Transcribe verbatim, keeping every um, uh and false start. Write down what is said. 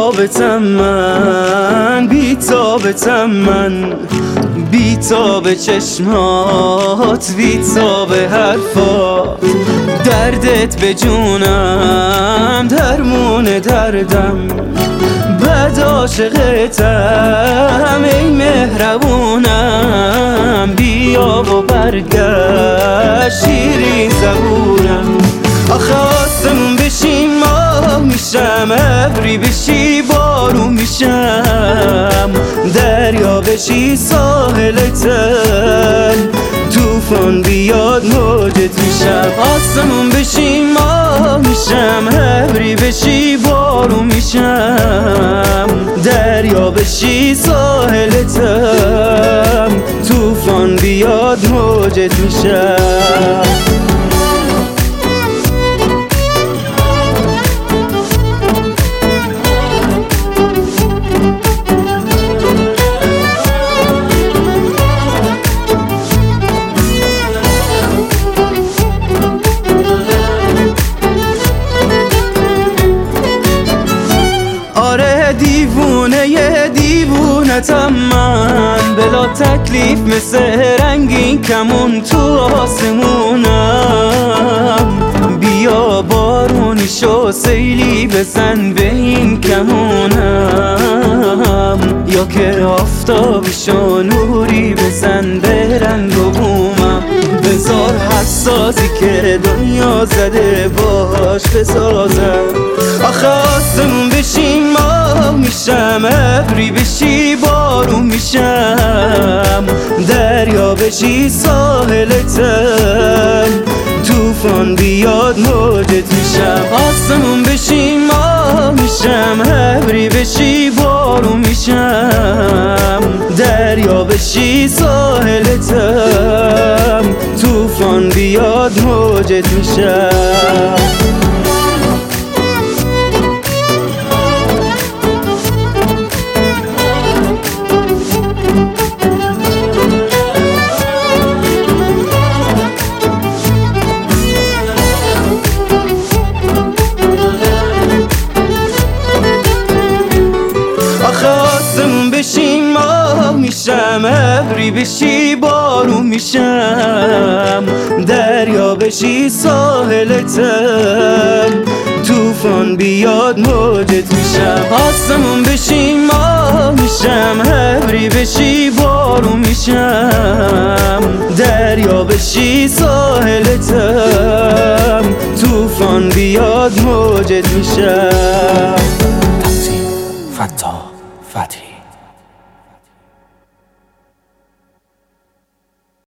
تابتم من، بی تابتم من، بی تاب چشمات، بی تاب حرفات. دردت به جونم، درمون دردم، بد عاشقتم ای مهربونم. بیا و برگشت شیرین زبونم. آخه آسمون بشی ماه میشم، ابری بشی بارون میشم، دریا بشی ساحل تل، توفان بیاد موجت میشم. آسمون بشی ماه میشم، ابری بشی بارون میشم، دریا بشی ساحل تل، توفان بیاد موجت میشم. دیوونه یه دیوونتم من، بلا تکلیف مثل رنگین کمون تو آسمونم. بیا بارونی شو سیلی بزن به این کمونم، یا که آفتابی شو نوری بزن به رنگ و بومم. بذار حساسی که دنیا زده باش بسازم. آخه آسمون بشی ماه میشم، ابری بشی بارون میشم، دریا بشی ساحل تل، توفان بیاد موجت میشم. آسمون بشی ماه میشم، ابری بشی بارون میشم، دریا بشی ساحل تل، توفان بیاد موجت میشم. آسمون بشی ماه میشم، ابری بشی بارون میشم، دریا بشی ساحل تل، توفان بیاد موجت میشم. آسمون بشی ماه میشم، ابری بشی بارون میشم، دریا بشی ساحل تل، توفان بیاد موجت میشم. تقسیم فتاح فتحی.